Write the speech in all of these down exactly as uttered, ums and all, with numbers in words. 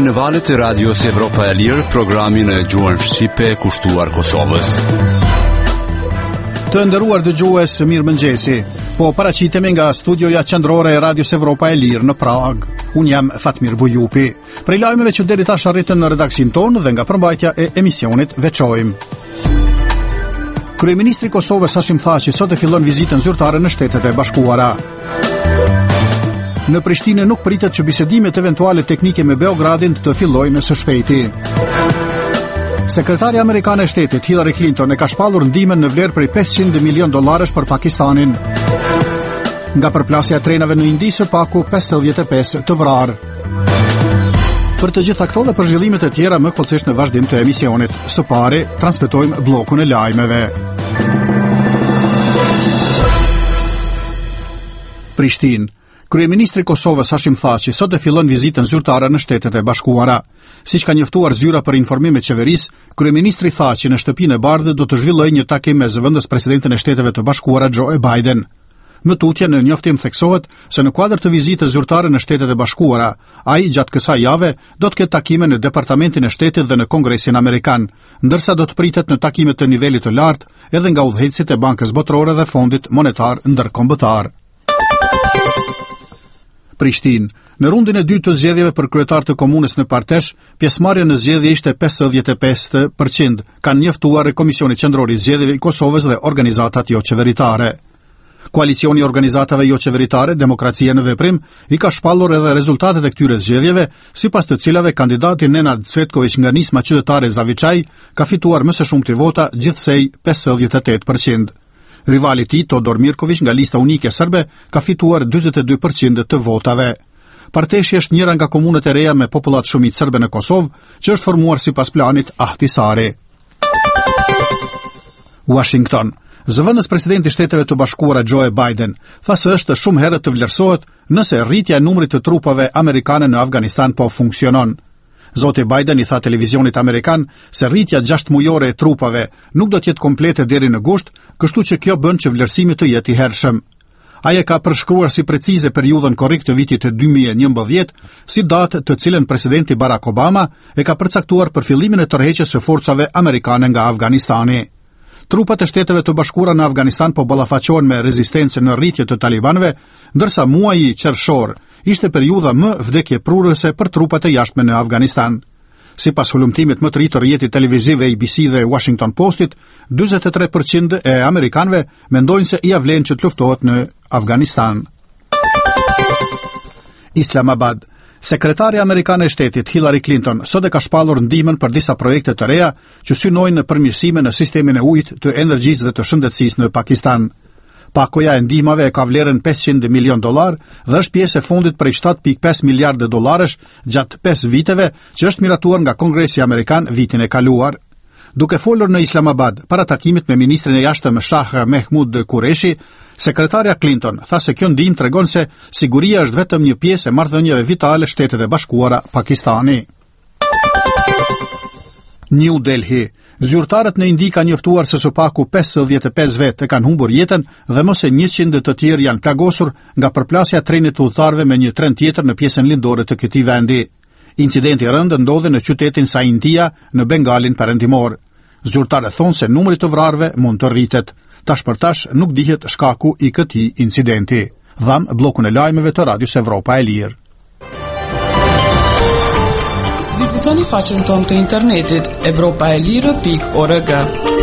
në valët e radios Evropa e Lirë, programin e gjuhën shqipe kushtuar Kosovës. Të nderuar dëgjues, mirëmëngjesi. Po paraqitemi nga studioja qendrore e radios Evropa e Lirë në Prag. Unë jam Fatmir Bujupi. Prej lajmeve që deri tash arritën në redaksin tonë dhe nga përmbajtja e emisionit veçojmë. Kryeministri i Kosovës Hashim Thaçi sot e fillon vizitën zyrtare në Shtetet e Bashkuara. Në Prishtinë nuk pritet që bisedimet eventuale teknike me Beogradin të fillojnë së shpejti. Sekretarja amerikane e shtetit Hillary Clinton e ka shpallur ndihmën në vlerë prej pesëqind milion dollarësh për Pakistanin. Nga përplasja e trenave në Indi, së paku pesëdhjetë e pesë të vrarë. Për të gjitha këto dhe për zhvillimet e tjera më kollësisht në vazhdim të emisionit. Së pari, transmetojmë bllokun e lajmeve. Prishtinë. Kryeministri i Kosovës Hashim Thaçi sot e fillon vizitën zyrtare në Shtetet e Bashkuara. Siç ka njoftuar zyra për informime qeverisë, kryeministri Thaçi në shtëpinë e Bardhë do të zhvillojë një takim me zëvendës presidentin e Shteteve të Bashkuara Joe Biden. Më tutje në njoftim theksohet se në kuadër të vizitës zyrtare në Shtetet e Bashkuara, ai gjatë kësaj jave do të ketë takime në Departamentin e Shtetit dhe në Kongresin Amerikan, ndërsa do të pritet në takime të nivelit të lartë edhe nga udhëheqësit e Bankës Botërore dhe Fondit Monetar Ndërkombëtar. Prishtinë. Në rundin e dytë të zgjedhjeve për kryetar të komunës në Partesh, pjesëmarrja në zgjedhje ishte pesëdhjetë e pesë përqind, kanë njoftuar Komisioni Qendror i Zgjedhjeve i Kosovës dhe organizatat jo qeveritare. Koalicioni i organizatave jo qeveritare Demokracia në Veprim i ka shpallur edhe rezultatet e këtyre zgjedhjeve, sipas të cilave kandidati Nenad Cvetković nga nisma qytetare Zaviçaj ka fituar më së shumti vota, gjithsej pesëdhjetë e tetë përqind. Rivali i tij Todor Mirković nga lista unike serbe ka fituar dyzet e dy përqind të votave. Parteshi është njëra nga komunët e reja me popullat shumicë serbe në Kosovë, që është formuar sipas planit Ahtisari. Washington. Zëvendës presidenti i Shteteve të Bashkuara Joe Biden tha se është shumë herë të vlerësohet nëse rritja e numrit të trupave amerikane në Afganistan po funksionon. Zoti Biden i tha televizionit amerikan se rritja gjashtë mujore e trupave nuk do të jetë komplete deri në gusht, kështu që kjo bën që vlerësimi të jetë i hershëm. Ai e ka përshkruar si precize periudhën korrekt të vitit dy mijë e njëmbëdhjetë, si datë të cilën presidenti Barack Obama e ka përcaktuar për fillimin e tërheqjes së forcave amerikane nga Afganistani. Trupat e Shteteve të Bashkuara në Afganistan po ballafaqohen me rezistencën në rritje të talibanëve, ndërsa muaji qershor ishte periudha më vdekjeprurëse për trupat e jashtme në Afganistan. Sipas hulumtimit më të ri të rrjetit televiziv A B C dhe Washington Postit, dyzet e tre përqind e amerikanëve mendojnë se ia vlen që të luftohet në Afganistan. Islamabad. Sekretarja amerikane e shtetit Hillary Clinton sot e ka shpallur ndihmën për disa projekte të reja që synojnë në përmirësime në sistemin e ujit, të energjisë dhe të shëndetësisë në Pakistan. Pakoja e ndihmave e ka vlerën pesëqind milion dollar dhe është pjesë e fondit prej shtatë pikë pesë miliardë dollarësh gjatë pesë viteve që është miratuar nga Kongresi Amerikan vitin e kaluar. Duke folur në Islamabad para takimit me ministrin e jashtëm Shah Mehmud Qureshi, sekretarja Clinton tha se kjo ndihmë tregon se siguria është vetëm një pjesë e marrëdhënieve vitale Shtetet e Bashkuara Pakistani. New Delhi. Zyrtarët në Indi kanë njoftuar se së paku pesëdhjetë e pesë vetë kanë humbur jetën dhe më se njëqind të tjerë janë plagosur nga përplasja e trenit të udhëtarëve me një tren tjetër në pjesën lindore të këtij vendi. Incidenti i rëndë ndodhi në qytetin Saintia në Bengalin perëndimor. Zyrtarët thonë se numri të vrarëve mund të rritet. Tash për tash nuk dihet shkaku i këtij incidenti. Dham bllokun e lajmeve të Radios Evropa e Lirë. Vizitoni faqen tonë të internetit evropaelire pikë org.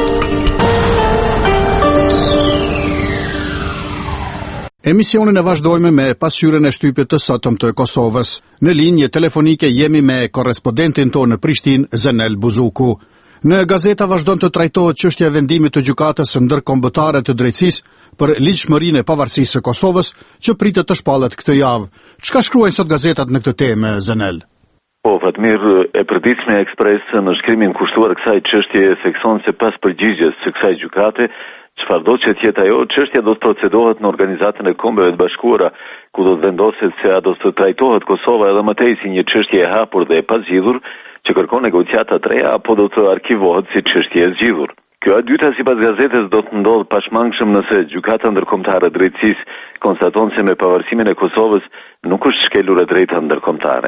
Emisionin e vazhdojmë me pasqyrën e shtypit të sotëm të Kosovës. Në linjë telefonike jemi me korrespondentin tonë në Prishtinë, Zenel Buzuku. Në gazeta vazhdon të trajtohet çështja e vendimit të gjykatës ndërkombëtare të drejtësisë për ligjshmërinë e pavarësisë së Kosovës që pritet të shpallet këtë javë. Çka shkruajnë sot gazetat në këtë temë, Zenel? Po, Fatmir, e përditshme Ekspresë në shkrimin kushtuar kësaj çështje thekson se pas përgjigjes së kësaj gjykate, çfarëdo që të jetë ajo, çështja do të procedohet në Organizatën e Kombeve të Bashkuara, ku do të vendoset se a do të trajtohet Kosova edhe më tej si një çështje e hapur dhe e pazgjidhur, që kërkon negociata të reja, apo do të arkivohet si çështje e zgjidhur. Kjo e dyta sipas gazetës do të ndodhë pashmangshëm nëse gjykata ndërkombëtare e drejtësisë konstaton se me pavarësimin e Kosovës nuk është shkelur e drejta ndërkombëtare.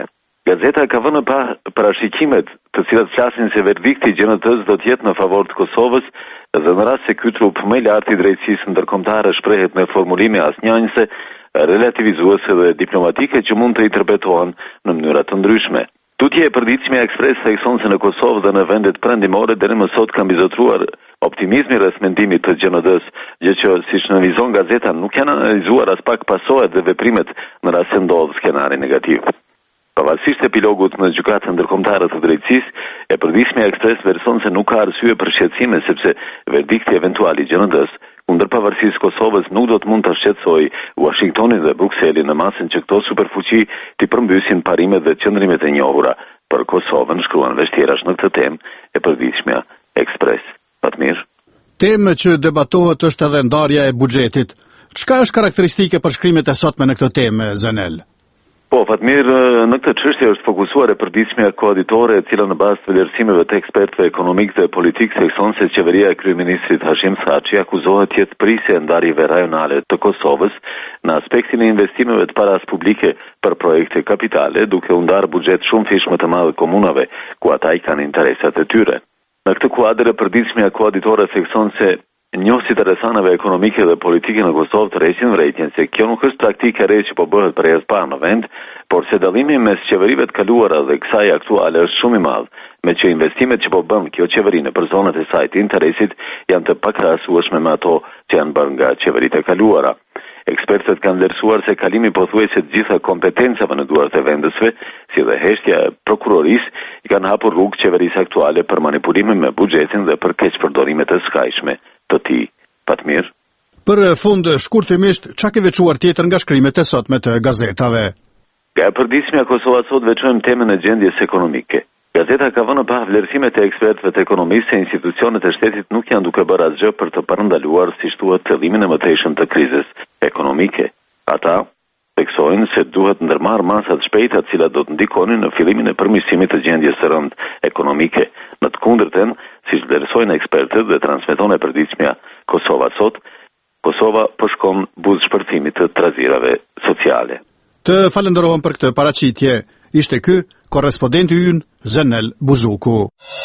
Gazeta ka vënë pa parashikimet të cilat flasin se verdikti i G N D-s do të jetë në favor të Kosovës dhe në rast se ky trup më i lartë i drejtësisë ndërkombëtare shprehet në formulime asnjënjëse, relativizuese dhe diplomatike që mund të interpretohen në mënyra të ndryshme. Tutje e përditshme e Ekspres thekson se në Kosovë dhe në vendet perëndimore deri më sot ka mbizotruar optimizmi rreth mendimit të G N D-s, gjë që siç nënvizon gazeta nuk janë analizuar as pak pasojat dhe veprimet në rast se ndodh skenari negativ. Pavarësisht epilogut në gjykatën ndërkombëtare të drejtësisë, e përditshme e Ekspres verson se nuk ka arsye për shqetësime sepse verdikti eventual i G N D-s kundër pavarësisë Kosovës nuk do të mund të shqetësojë Washingtonin dhe Brukselin në masën që këto superfuqi t'i përmbysin parimet dhe qëndrimet e njohura për Kosovën, shkruan vështirash në këtë temë e përditshmja Ekspres. Fatmir. Temë që debatohet është edhe ndarja e buxhetit. Çka është karakteristike për shkrimet e sotme në këtë temë, Zenel? Po, Fatmir, në këtë çështje është fokusuar e përditshmja koauditore e cila në bazë të vlerësimeve të ekspertëve ekonomik dhe politik thekson se qeveria e kryeministrit Hashim Thaçi akuzohet të jetë prisje e ndarjeve rajonale të Kosovës në aspektin e investimeve të paras publike për projekte kapitale, duke u ndarë buxhet shumë fish më të madh komunave ku ata i kanë interesat e tyre. Në këtë kuadër e përditshmja koauditore thekson se njohësit e rrethanave ekonomike dhe politike në Kosovë të rresin vërejtjen se kjo nuk është praktike e re që po bëhet për herë të parë në vend, por se dallimi mes qeverive të kaluara dhe kësaj aktuale është shumë i madh, me që investimet që po bën kjo qeveri në për zonat e saj të interesit janë të pakrahasueshme me ato që janë bërë nga qeveritë e kaluara. Ekspertët kanë vlerësuar se kalimi pothuajse të gjitha kompetencave në duart e vendësve, si dhe heshtja e prokurorisë, i kanë hapur rrugë qeverisë aktuale për manipulime me buxhetin dhe për keqpërdorime të skajshme të tij. Fatmir. Për fund, shkurtimisht, çka ke veçuar tjetër nga shkrimet e sotme të gazetave? Nga e përditshmja Kosova sot veçojmë temën e gjendjes ekonomike. Gazeta ka vënë pa vlerësimet e ekspertëve të ekonomisë se institucionet e shtetit nuk janë duke bërë asgjë për të parandaluar, siç thuhet, fillimin e mëtejshëm të krizës ekonomike. Ata theksojnë se duhet ndërmarrë masa të shpejta të cilat do të ndikonin në fillimin e përmirësimit të gjendjes së rëndë ekonomike. Në të kundërtën, siç vlerësojnë ekspertët dhe transmeton e përditshmja Kosova sot, Kosova po shkon buzë shpërthimit të trazirave sociale. Të falenderojmë për këtë paraqitje. Ishte ky korrespondenti ynë Zenel Buzuku.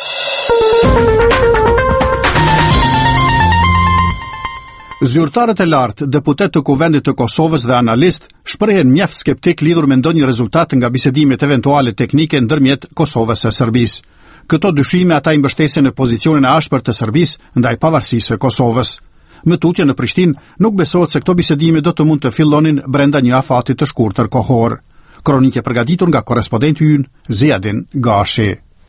Zyrtarët e lartë, deputet të Kuvendit të Kosovës dhe analist, shprehen mjaft skeptik lidhur me ndonjë rezultat nga bisedimet eventuale teknike ndërmjet Kosovës e Serbisë. Këto dyshime ata i mbështesin në pozicionin e ashpër të Serbisë ndaj pavarësisë së Kosovës. Më tutje në Prishtinë nuk besohet se këto bisedime do të mund të fillonin brenda një afati të shkurtër kohor. Kronike përgatitur nga korrespondenti ynë Ziadin Gashi.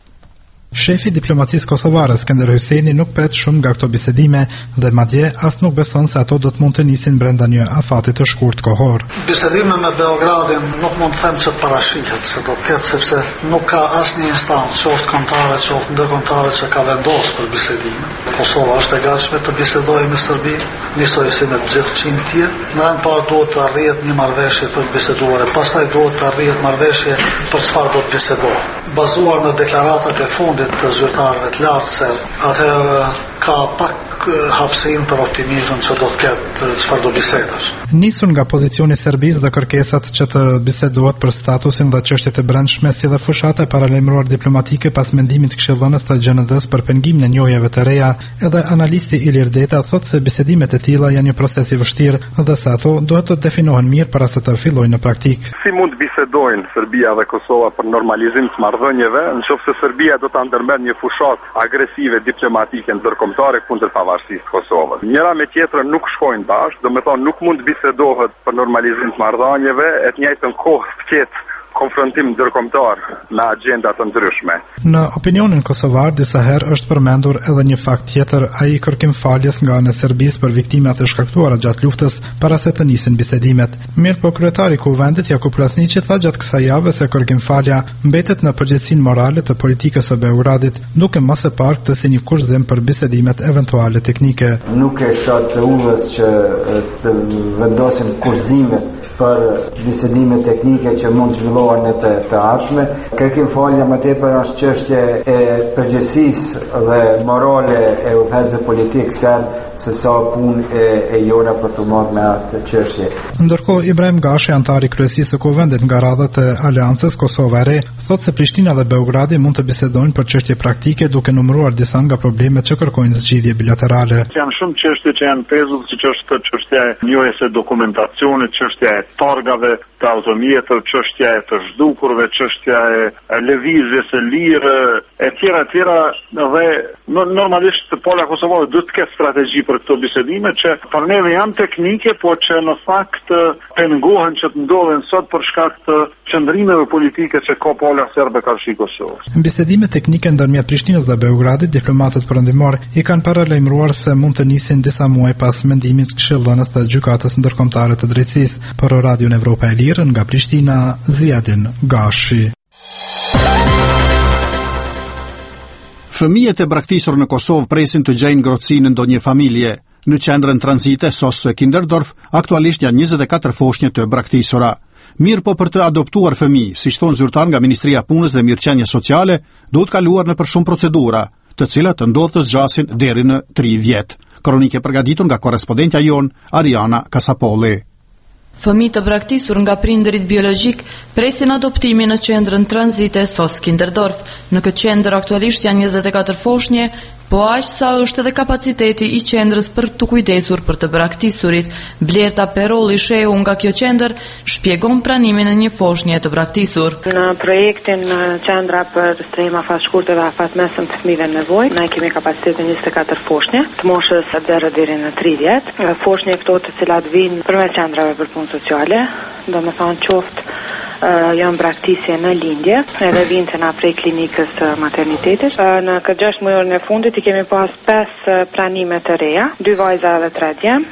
Shefi diplomacisë kosovare Skënder Hyseni nuk pret shumë nga këto bisedime dhe madje as nuk beson se ato do të mund të nisin brenda një afati të shkurt kohor. Bisedime me Beogradin nuk mund të them se parashihet se do të ketë, sepse nuk ka asnjë instancë, qoftë kombëtare, qoftë ndërkombëtare, që ka vendosur për bisedime. Kosova është e gatshme të bisedojë me Serbinë, nisoj si me të gjithë qind tjerë. Në rand parë duhet të arrihet një marrëveshje për të biseduar, pastaj duhet të arrihet marrëveshje për çfarë do të bisedohet. Bazuar në deklaratat e fundit të zyrtarëve të lartë serb, atëherë ka pak hapësinë për optimizëm që do të ketë çfarë do bisedash. Nisur nga pozicioni i Serbisë dhe kërkesat që të bisedohet për statusin dhe çështjet e brendshme si dhe fushata e paralajmëruar diplomatike pas mendimit të këshillëdhënës të G N D-s për pengimin e njohjeve të reja, edhe analisti Ilir Deta thotë se bisedimet e tilla janë një proces i vështirë dhe se ato duhet të definohen mirë para se të fillojnë në praktik. Si mund bisedojnë Serbia dhe Kosova për normalizim të marrëdhënieve, nëse Serbia do ta ndërmerr një fushat agresive diplomatike ndërkombëtare kundër pavarësisë të Kosovës. Njëra me tjetrën nuk shkojnë bashkë, do të thonë nuk mund bisedohet për normalizim të marrëdhënieve, e të njëjtën kohë fqet konfrontim ndërkombëtar me agjenda të ndryshme. Në opinionin kosovar, disa herë është përmendur edhe një fakt tjetër, ai kërkim faljes nga ana e Serbisë për viktimat e shkaktuara gjatë luftës para se të nisin bisedimet. Mirë po kryetari i Kuvendit Jakub Krasniqi tha gjatë kësaj jave se kërkim falja mbetet në përgjegjësinë morale të politikës së Beogradit, duke mos e parë këtë si një kushzim për bisedimet eventuale teknike. Nuk e shoh të udhës që të vendosin kushzime për bisedime teknike që mund të zhvillohen në të, të ardhshme. Kërkim falja më tepër është çështje e përgjegjësisë dhe morale e udhëzës politik serb se sa punë e, e jona për të marrë me atë çështje. Ndërkohë Ibrahim Gashi, antari kryesisë së Kuvendit nga radhët e Aleancës Kosova e Re, thotë se Prishtina dhe Beogradi mund të bisedojnë për çështje praktike duke numëruar disa nga problemet që kërkojnë zgjidhje bilaterale. Janë shumë çështje që janë pezull, siç është çështja e njohjes së dokumentacionit, çështja e targave të automjetër, çështja e të zhdukurve, çështja e lëvizjes së lirë, e tjera e tjera, dhe normalisht pola kosovare duhet të ketë strategji për këto bisedime që për neve janë teknike, por që në fakt pengohen që të ndodhen sot për shkak të qëndrimeve politike që ka pola serbe karshi Kosovës. Në bisedime teknike ndërmjet Prishtinës dhe Beogradit, diplomatët perëndimor i kanë paralajmëruar se mund të nisin disa muaj pas mendimit të këshillëdhënës të gjykatës ndërkombëtare të drejtësisë. Për Radion Evropa e Lirë nga Prishtina, Ziadin Gashi. Fëmijët e braktisur në Kosovë presin të gjejnë ngrohtësi në ndonjë familje. Në qendrën tranzite Sos Kinderdorf aktualisht janë njëzet e katër foshnjë të braktisura. Mirë po për të adoptuar fëmijë, si thon zyrtar nga Ministria e Punës dhe Mirëqenie Sociale, duhet kaluar në për shumë procedura, të cilat të ndodhë të zgjasin deri në tri vjet. Kronike përgatitur nga korrespondentja jon Ariana Kasapolli. Fëmijë të braktisur nga prindërit biologjik presin adoptimin në qendrën tranzite Sos Kinderdorf. Në këtë qendër aktualisht janë njëzet e katër foshnje, po aq sa është edhe kapaciteti i qendrës për të kujdesur për të braktisurit. Blerta Perolli Sheu nga kjo qendër shpjegon pranimin e një foshnje të braktisur. Në projektin qendra për strehim afat-shkurtër dhe afat-mesëm të fëmijëve në nevojë, ne kemi kapacitetin njëzet e katër foshnje, të moshës zero deri në tri vjet. Foshnje këto të cilat vijnë përmes qendrave për punë sociale, domethënë qoftë Uh, janë braktisje në lindje, edhe vinë që na prej klinikës të maternitetit. Uh, në këtë gjashtë muajorën e fundit i kemi pas pesë pranime të reja, dy vajza dhe tre djem.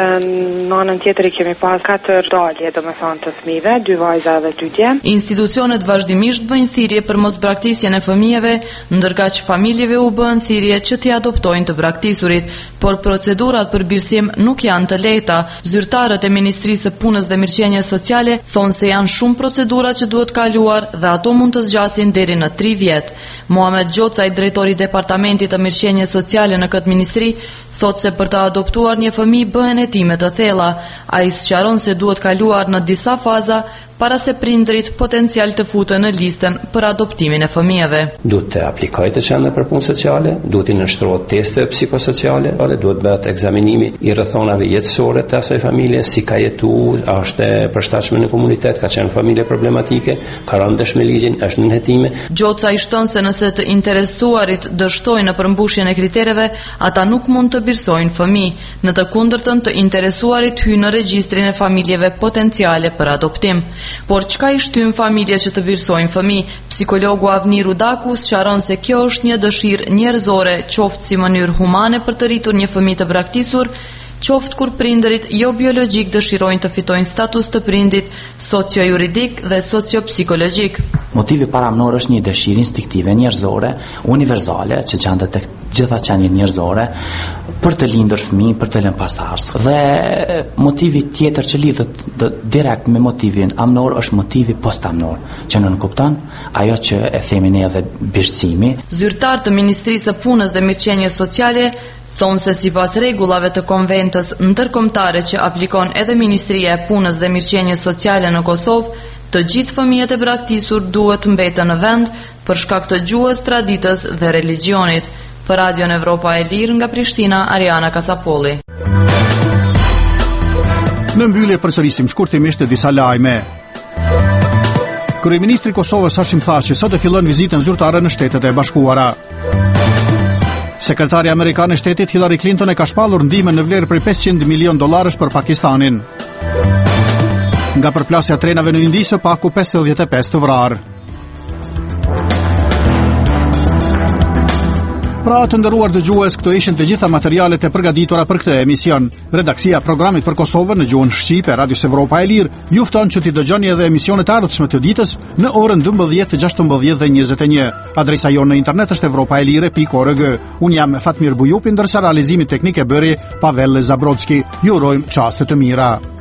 Në anën tjetër i kemi pas katër dalje, domethënë të fëmijëve, dy vajza dhe dy djem. Institucionet vazhdimisht bëjnë thirrje për mosbraktisjen e fëmijëve, ndërkaq familjeve u bën thirrje që t'i adoptojnë të braktisurit, por procedurat për birësim nuk janë të lehta. Zyrtarët e Ministrisë së Punës dhe Mirëqenies Sociale thonë se janë shumë procedura që duhet kaluar dhe ato mund të zgjasin deri në tri vjet. Muhamet Gjocaj, drejtori i Departamentit të Mirëqenies Sociale në këtë ministri, thotë se për të adoptuar një fëmijë bëhen hetime të thella. Ai sqaron se duhet kaluar në disa faza para se prindrit potencial të futen në listën për adoptimin e fëmijëve. Duhet të aplikojë të qendra për punë sociale, duhet të nështrohet teste psikosociale, duhet bëhet ekzaminimi i rrethonave jetësore të asaj familje, si ka jetuar, a është e përshtatshme në komunitet, ka qenë familje problematike, ka rënë dëshme ligjin, është në hetime. Gjoca i shton se nëse të interesuarit dështojnë në përmbushjen e kritereve, ata nuk mund të birësojnë fëmijë. Në të kundërtën, të interesuarit hyjnë në regjistrin e familjeve potenciale për adoptim. Por çka i shtyn familje që të birësojnë fëmijë? Psikologu Avni Rudaku sqaron se kjo është një dëshirë njerëzore, qoftë si mënyrë humane për të rritur një fëmijë të braktisur, qoftë kur prindërit jo biologjik dëshirojnë të fitojnë status të prindit socio-juridik dhe socio-psikologjik. Motivi paramnor është një dëshirë instinktive njerëzore, universale, që gjendet tek gjitha qenjet njerëzore, për të lindur fëmijë, për të lënë pasardhës. Dhe motivi tjetër që lidhet direkt me motivin amnor është motivi postamnor, që në nënkupton ajo që e themi ne edhe birësimi. Zyrtar të Ministrisë së Punës dhe Mirëqenies Sociale thonë se sipas rregullave të konventës ndërkombëtare që aplikon edhe Ministria e Punës dhe Mirëqenies Sociale në Kosovë, të gjithë fëmijët e braktisur duhet të mbeten në vend për shkak të gjuhës, traditës dhe religionit. Për Radion Evropa e Lirë nga Prishtina, Ariana Kasapolli. Në mbyllje përsërisim shkurtimisht disa lajme. Kryeministri i Kosovës Hashim Thaçi sot e fillon vizitën zyrtare në Shtetet e Bashkuara. Sekretari amerikan e shtetit Hillary Clinton e ka shpallur ndihmën në vlerë prej pesëqind milion dollarësh për Pakistanin. Nga përplasja trenave në Indi, së paku pesëdhjetë e pesë të vrarë. Pra të ndëruar dëgjues, këto ishin të gjitha materialet e përgatitura për këtë emision. Redaksia e programit për Kosovën në gjuhën shqipe, Radios Evropa e Lirë, ju fton që t'i dëgjoni edhe emisionet ardhshme të ditës në orën dymbëdhjetë, gjashtëmbëdhjetë dhe njëzet e një. Adresa jonë në internet është evropaelire pikë org. Unë jam Fatmir Bujupi, ndërsa realizimi teknik e bëri Pavel Zabrodski. Ju urojmë çaste të mira.